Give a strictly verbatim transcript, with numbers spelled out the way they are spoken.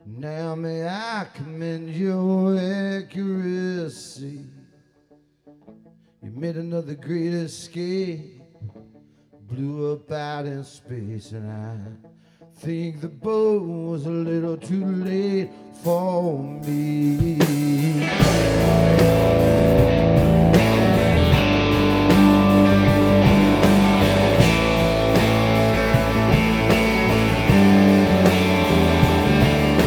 Now may I commend your accuracy. You made another great escape, blew up out in space, and I think the boat was a little too late for me.